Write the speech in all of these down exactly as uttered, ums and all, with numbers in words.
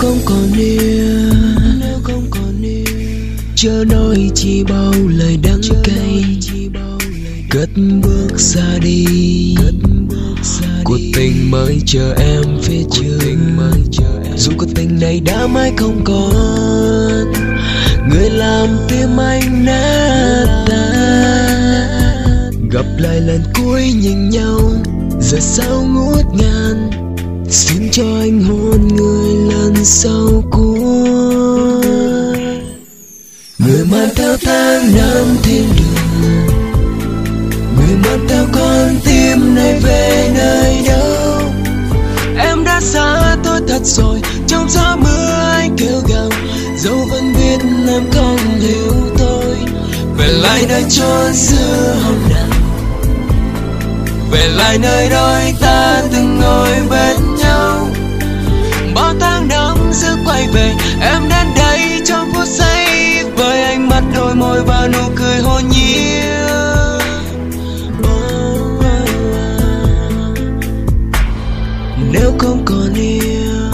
không còn yêu, nếu không còn yêu, chớ nói chi bao lời đắng cay, cất bước xa đi. Cuộc tình mới chờ em phía trước, dù cuộc tình này đã mãi không còn, người làm tim anh nát tan. Gặp lại lần cuối nhìn nhau, giờ sao ngút ngàn, xin cho anh hôn người lần sau cuối. Người mang theo tháng năm thiên đường, người mang theo con tim này về nơi đâu. Em đã xa tôi thật rồi, trong gió mưa anh kêu gào, dẫu vẫn biết em không hiểu tôi. Về lại nơi chốn xưa hôm nào, về lại nơi đôi ta từng ngồi bên nhau. Bao tháng năm giữa quay về, em đến đây trong phút giây, với ánh mắt đôi môi và nụ cười hồn nhiên. Nếu không còn yêu,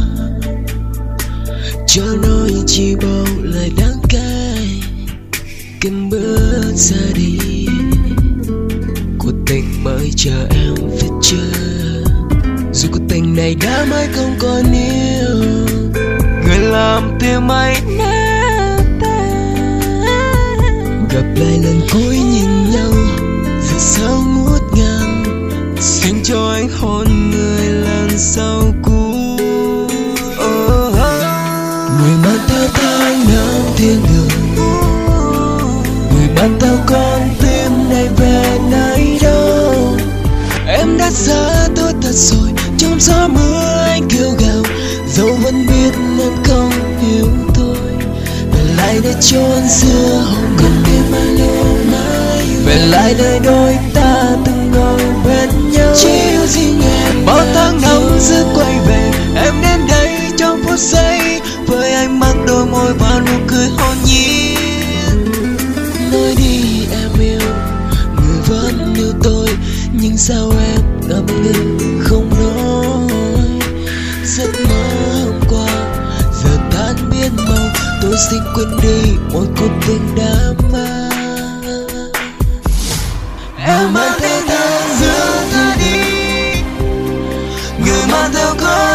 chớ nói chi bao lời đắng cay, kiếm bước xa đi. Cuộc tình mới chờ em phía trước, dù cuộc tình này đã mãi không còn yêu, người làm tim anh nát tan. Gặp lại lần cuối nhìn nhau, giờ sao ngút ngàn, xin cho anh hôn người lần sau cuối. Oh, oh. Người mang theo tháng năm thiên đường, người mang theo con tim này về nơi đâu. Em đã xa tôi thật rồi, trong gió mưa anh kêu gào, dẫu vẫn biết em không hiểu tôi. Về lại nơi chốn xưa hôm gần đêm anh lưu mãi, về lại nơi đôi ta từng ngồi bên nhau. Chỉ yêu riêng em, bao tháng năm giữa quay về, em đến đây trong phút giây, với ánh mắt đôi môi và nụ cười hồn nhiên. Nói đi em yêu, người vẫn yêu tôi, nhưng sao em ngập ngừng không nói. Giấc mơ hôm qua giờ tan biến màu, tôi xin quên đi một cuộc tình đã mang. Em mang theo tháng giữa ta đi, người mang theo con